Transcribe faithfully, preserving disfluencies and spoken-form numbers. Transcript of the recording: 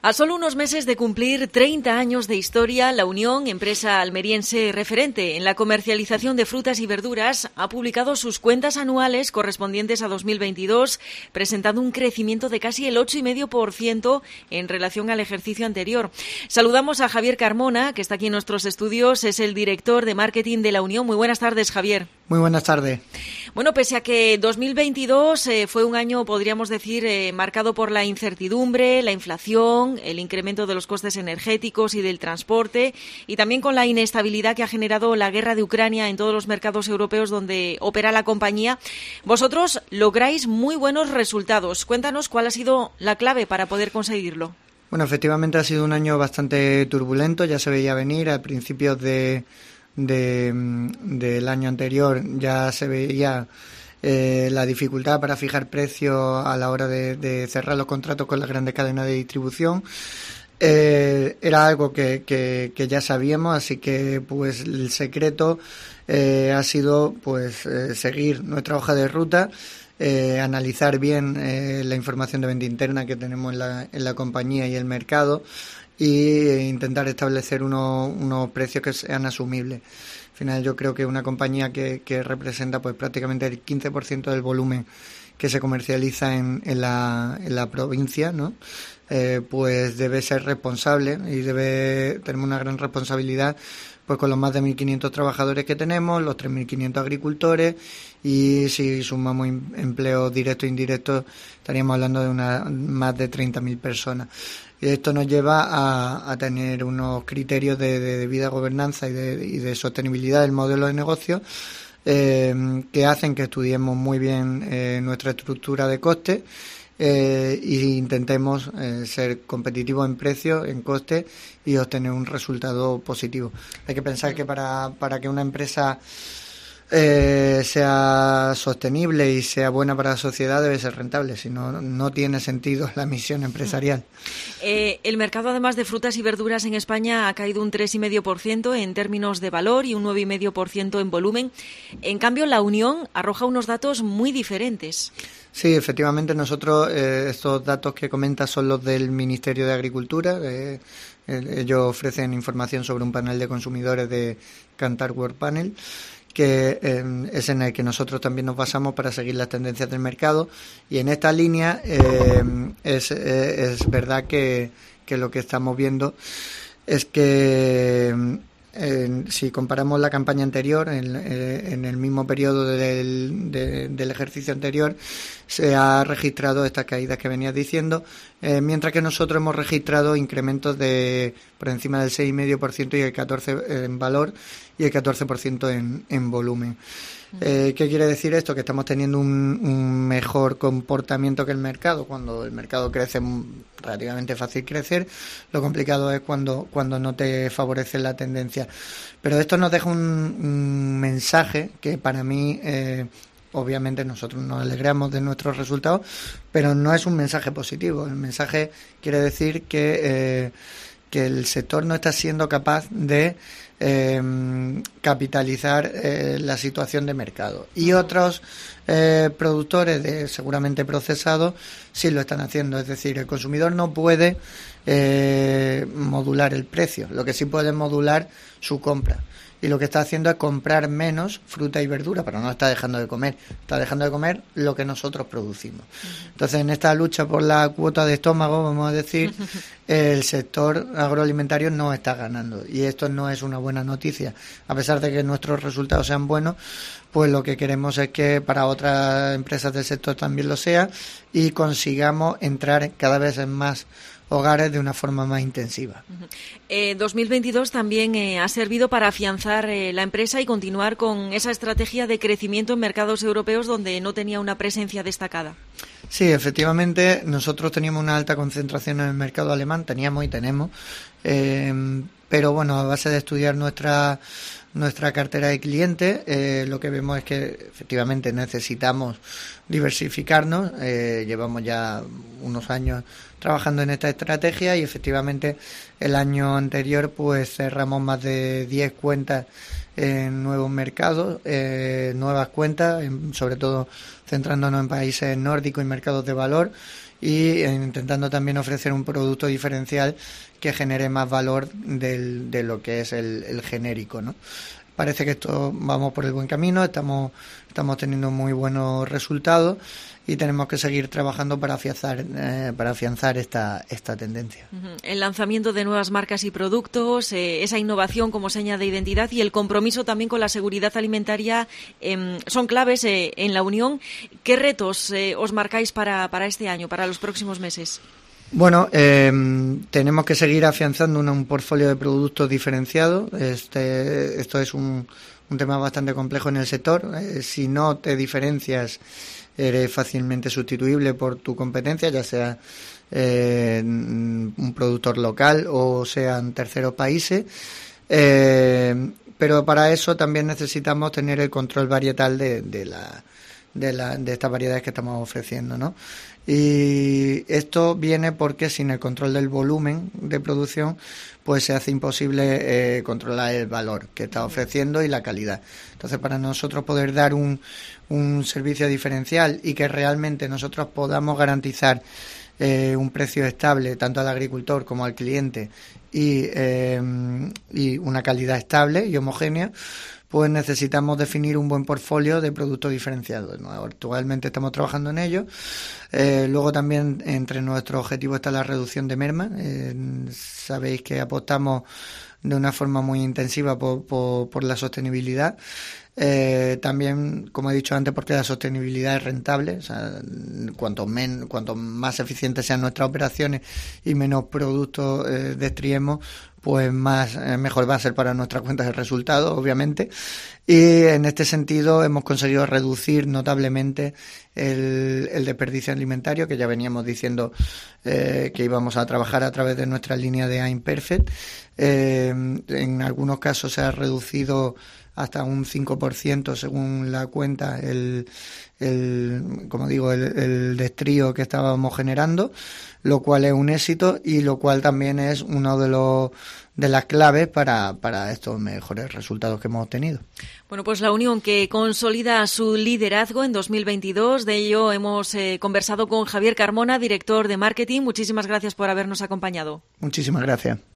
A solo unos meses de cumplir treinta años de historia, la Unión, empresa almeriense referente en la comercialización de frutas y verduras, ha publicado sus cuentas anuales correspondientes a dos mil veintidós, presentando un crecimiento de casi el ocho coma cinco por ciento en relación al ejercicio anterior. Saludamos a Javier Carmona, que está aquí en nuestros estudios, es el director de marketing de la Unión. Muy buenas tardes, Javier. Muy buenas tardes. Bueno, pese a que dos mil veintidós eh, fue un año, podríamos decir, eh, marcado por la incertidumbre, la inflación, el incremento de los costes energéticos y del transporte, y también con la inestabilidad que ha generado la guerra de Ucrania en todos los mercados europeos donde opera la compañía, vosotros lográis muy buenos resultados. Cuéntanos cuál ha sido la clave para poder conseguirlo. Bueno, efectivamente ha sido un año bastante turbulento, ya se veía venir a principios de, de del año anterior, ya se veía Eh, la dificultad para fijar precios a la hora de, de cerrar los contratos con las grandes cadenas de distribución. Eh, era algo que, que, que ya sabíamos, así que pues el secreto eh, ha sido pues eh, seguir nuestra hoja de ruta, eh, analizar bien eh, la información de venta interna que tenemos en la, en la compañía y el mercado, y eh, intentar establecer unos, unos precios que sean asumibles. Al final yo creo que una compañía que, que representa pues prácticamente el quince por ciento del volumen que se comercializa en, en, la, en la provincia, ¿no? Eh, pues debe ser responsable y debe tener una gran responsabilidad pues con los más de mil quinientos trabajadores que tenemos, los tres mil quinientos agricultores, y si sumamos empleos directos e indirectos estaríamos hablando de una, más de treinta mil personas. Y esto nos lleva a, a tener unos criterios de, de debida gobernanza y de, y de sostenibilidad del modelo de negocio eh, que hacen que estudiemos muy bien eh, nuestra estructura de costes eh, e intentemos eh, ser competitivos en precios, en costes, y obtener un resultado positivo. Hay que pensar que para, para que una empresa Eh, sea sostenible y sea buena para la sociedad debe ser rentable, si no, no tiene sentido la misión empresarial. Eh, el mercado, además de frutas y verduras en España, ha caído un tres coma cinco por ciento en términos de valor y un nueve coma cinco por ciento en volumen. En cambio, la Unión arroja unos datos muy diferentes. Sí, efectivamente, nosotros eh, estos datos que comentas son los del Ministerio de Agricultura. Eh, ellos ofrecen información sobre un panel de consumidores de Kantar World Panel, que eh, es en el que nosotros también nos basamos para seguir las tendencias del mercado, y en esta línea eh, es, eh, es verdad que, que lo que estamos viendo es que eh, si comparamos la campaña anterior, en, eh, en el mismo periodo del, de, del ejercicio anterior, se ha registrado estas caídas que venías diciendo, eh, mientras que nosotros hemos registrado incrementos de por encima del seis coma cinco por ciento y el catorce por ciento en valor y el catorce por ciento en, en volumen. Eh, ¿Qué quiere decir esto? Que estamos teniendo un, un mejor comportamiento que el mercado. Cuando el mercado crece, relativamente fácil crecer. Lo complicado es cuando, cuando no te favorece la tendencia. Pero esto nos deja un, un mensaje que para mí, eh, obviamente nosotros nos alegramos de nuestros resultados, pero no es un mensaje positivo. El mensaje quiere decir que, eh, que el sector no está siendo capaz de Eh, capitalizar eh, la situación de mercado, y otros eh, productores de seguramente procesados sí lo están haciendo. Es decir, el consumidor no puede eh, modular el precio, lo que sí puede modular su compra, y lo que está haciendo es comprar menos fruta y verdura, pero no está dejando de comer, está dejando de comer lo que nosotros producimos. Entonces, en esta lucha por la cuota de estómago, vamos a decir, el sector agroalimentario no está ganando, y esto no es una buena noticia. A pesar de que nuestros resultados sean buenos, pues lo que queremos es que para otras empresas del sector también lo sea, y consigamos entrar cada vez en más hogares de una forma más intensiva. Eh, dos mil veintidós también eh, ha servido para afianzar eh, la empresa y continuar con esa estrategia de crecimiento en mercados europeos donde no tenía una presencia destacada. Sí, efectivamente, nosotros teníamos una alta concentración en el mercado alemán, teníamos y tenemos, eh, pero bueno, a base de estudiar nuestra nuestra cartera de clientes, eh, lo que vemos es que efectivamente necesitamos diversificarnos. Eh, llevamos ya unos años trabajando en esta estrategia, y efectivamente el año anterior pues cerramos más de diez cuentas en nuevos mercados, eh, nuevas cuentas, en, sobre todo centrándonos en países nórdicos y mercados de valor, y intentando también ofrecer un producto diferencial que genere más valor del, de lo que es el, el genérico, ¿no? Parece que esto vamos por el buen camino, estamos, estamos teniendo muy buenos resultados y tenemos que seguir trabajando para afianzar, eh, para afianzar esta, esta tendencia. El lanzamiento de nuevas marcas y productos, eh, esa innovación como seña de identidad y el compromiso también con la seguridad alimentaria eh, son claves eh, en la Unión. ¿Qué retos eh, os marcáis para, para este año, para los próximos meses? Bueno, eh, tenemos que seguir afianzando un, un portfolio de productos diferenciado. Este, esto es un, un tema bastante complejo en el sector. Eh, si no te diferencias, eres fácilmente sustituible por tu competencia, ya sea eh, un productor local o sean terceros países. Eh, pero para eso también necesitamos tener el control varietal de, de la de, la, de estas variedades que estamos ofreciendo, ¿no? Y esto viene porque sin el control del volumen de producción, pues se hace imposible eh, controlar el valor que está ofreciendo y la calidad. Entonces, para nosotros poder dar un, un servicio diferencial y que realmente nosotros podamos garantizar eh, un precio estable tanto al agricultor como al cliente y, eh, y una calidad estable y homogénea, pues necesitamos definir un buen portfolio de productos diferenciados. ¿no? Actualmente estamos trabajando en ello. Eh, luego también entre nuestros objetivos está la reducción de merma. Eh, sabéis que apostamos de una forma muy intensiva por, por, por la sostenibilidad. Eh, también, como he dicho antes, porque la sostenibilidad es rentable. O sea, cuanto, men, cuanto más eficientes sean nuestras operaciones y menos productos eh, destriemos, pues más eh, mejor va a ser para nuestras cuentas de resultados, obviamente. Y en este sentido hemos conseguido reducir notablemente el, el desperdicio alimentario, que ya veníamos diciendo eh, que íbamos a trabajar a través de nuestra línea de Imperfect. Eh, en algunos casos se ha reducido hasta un cinco por ciento según la cuenta el, el como digo el, el destrío que estábamos generando, lo cual es un éxito y lo cual también es uno de los de las claves para, para estos mejores resultados que hemos obtenido. Bueno, pues la Unión que consolida su liderazgo en dos mil veintidós, de ello hemos eh, conversado con Javier Carmona, director de marketing. Muchísimas gracias por habernos acompañado. Muchísimas gracias.